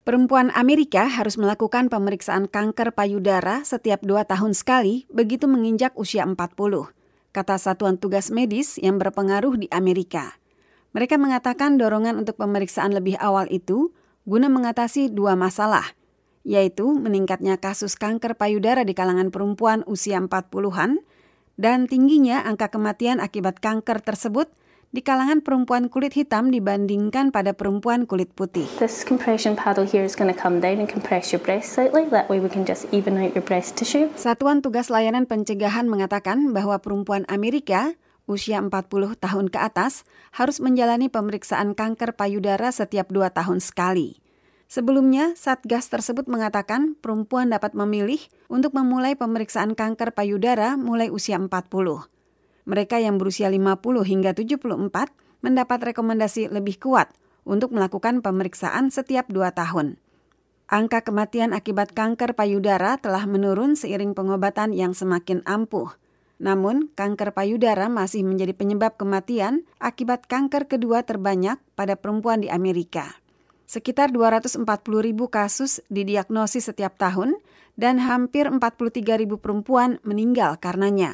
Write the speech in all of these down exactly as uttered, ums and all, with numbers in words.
Perempuan Amerika harus melakukan pemeriksaan kanker payudara setiap dua tahun sekali begitu menginjak usia empat puluh, kata Satuan Tugas Medis yang berpengaruh di Amerika. Mereka mengatakan dorongan untuk pemeriksaan lebih awal itu guna mengatasi dua masalah, yaitu meningkatnya kasus kanker payudara di kalangan perempuan usia empat puluhan dan tingginya angka kematian akibat kanker tersebut di kalangan perempuan kulit hitam dibandingkan pada perempuan kulit putih. This compression paddle here is going to come down and compress your breast slightly. That way we can just even out your breast tissue. Satuan Tugas Layanan Pencegahan mengatakan bahwa perempuan Amerika usia empat puluh tahun ke atas harus menjalani pemeriksaan kanker payudara setiap dua tahun sekali. Sebelumnya, Satgas tersebut mengatakan perempuan dapat memilih untuk memulai pemeriksaan kanker payudara mulai usia empat puluh. Mereka yang berusia lima puluh hingga tujuh puluh empat mendapat rekomendasi lebih kuat untuk melakukan pemeriksaan setiap dua tahun. Angka kematian akibat kanker payudara telah menurun seiring pengobatan yang semakin ampuh. Namun, kanker payudara masih menjadi penyebab kematian akibat kanker kedua terbanyak pada perempuan di Amerika. Sekitar dua ratus empat puluh ribu kasus didiagnosis setiap tahun dan hampir empat puluh tiga ribu perempuan meninggal karenanya.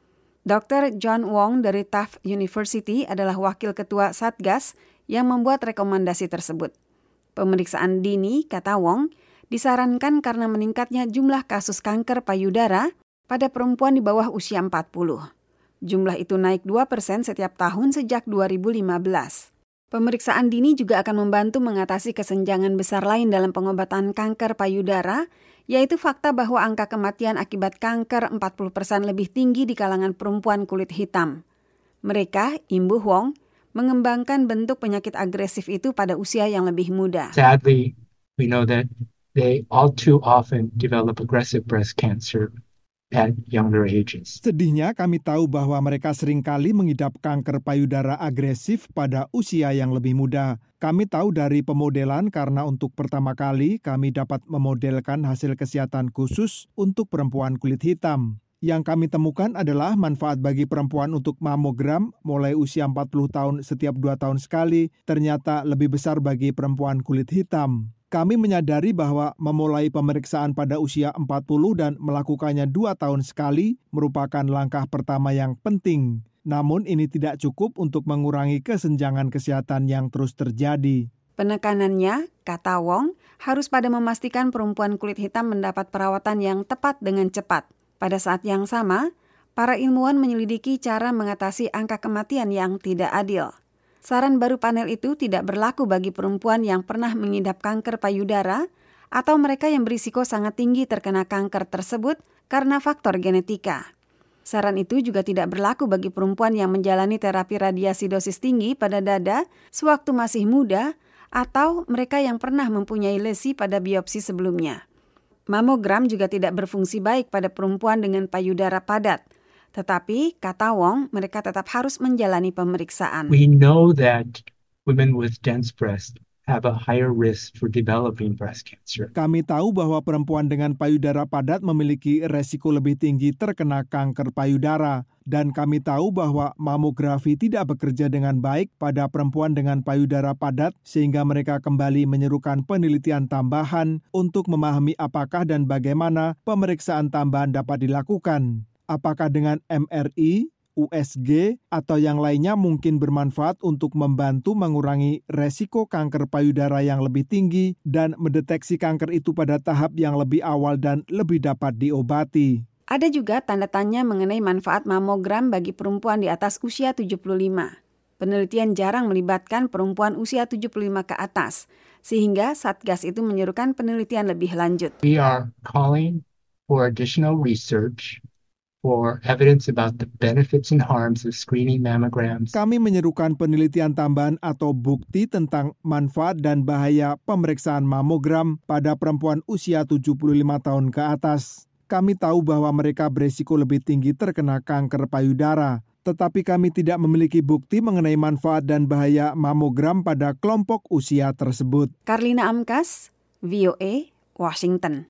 dokter John Wong dari Tufts University adalah wakil ketua Satgas yang membuat rekomendasi tersebut. Pemeriksaan dini, kata Wong, disarankan karena meningkatnya jumlah kasus kanker payudara pada perempuan di bawah usia empat puluh. Jumlah itu naik dua persen setiap tahun sejak dua ribu lima belas. Pemeriksaan dini juga akan membantu mengatasi kesenjangan besar lain dalam pengobatan kanker payudara, yaitu fakta bahwa angka kematian akibat kanker empat puluh persen lebih tinggi di kalangan perempuan kulit hitam. Mereka, Imbuh Wong, mengembangkan bentuk penyakit agresif itu pada usia yang lebih muda. Sadly, we know that they all too often develop aggressive breast cancer at younger ages. Sedihnya kami tahu bahwa mereka seringkali mengidap kanker payudara agresif pada usia yang lebih muda. Kami tahu dari pemodelan karena untuk pertama kali kami dapat memodelkan hasil kesehatan khusus untuk perempuan kulit hitam. Yang kami temukan adalah manfaat bagi perempuan untuk mamogram mulai usia empat puluh tahun setiap dua tahun sekali ternyata lebih besar bagi perempuan kulit hitam. Kami menyadari bahwa memulai pemeriksaan pada usia empat puluh dan melakukannya dua tahun sekali merupakan langkah pertama yang penting. Namun ini tidak cukup untuk mengurangi kesenjangan kesehatan yang terus terjadi. Penekanannya, kata Wong, harus pada memastikan perempuan kulit hitam mendapat perawatan yang tepat dengan cepat. Pada saat yang sama, para ilmuwan menyelidiki cara mengatasi angka kematian yang tidak adil. Saran baru panel itu tidak berlaku bagi perempuan yang pernah mengidap kanker payudara atau mereka yang berisiko sangat tinggi terkena kanker tersebut karena faktor genetika. Saran itu juga tidak berlaku bagi perempuan yang menjalani terapi radiasi dosis tinggi pada dada sewaktu masih muda atau mereka yang pernah mempunyai lesi pada biopsi sebelumnya. Mamogram juga tidak berfungsi baik pada perempuan dengan payudara padat. Tetapi, kata Wong, mereka tetap harus menjalani pemeriksaan. We know that women with dense breasts have a higher risk for developing breast cancer. Kami tahu bahwa perempuan dengan payudara padat memiliki resiko lebih tinggi terkena kanker payudara. Dan kami tahu bahwa mamografi tidak bekerja dengan baik pada perempuan dengan payudara padat sehingga mereka kembali menyerukan penelitian tambahan untuk memahami apakah dan bagaimana pemeriksaan tambahan dapat dilakukan. Apakah dengan M R I, U S G, atau yang lainnya mungkin bermanfaat untuk membantu mengurangi resiko kanker payudara yang lebih tinggi dan mendeteksi kanker itu pada tahap yang lebih awal dan lebih dapat diobati. Ada juga tanda tanya mengenai manfaat mamogram bagi perempuan di atas usia tujuh puluh lima. Penelitian jarang melibatkan perempuan usia tujuh puluh lima ke atas, sehingga Satgas itu menyerukan penelitian lebih lanjut. We are calling for additional research for evidence about the benefits and harms of screening mammograms. Kami menyerukan penelitian tambahan atau bukti tentang manfaat dan bahaya pemeriksaan mamogram pada perempuan usia tujuh puluh lima tahun ke atas. Kami tahu bahwa mereka berisiko lebih tinggi terkena kanker payudara, tetapi kami tidak memiliki bukti mengenai manfaat dan bahaya mamogram pada kelompok usia tersebut. Karlina Amkas, V O A, Washington.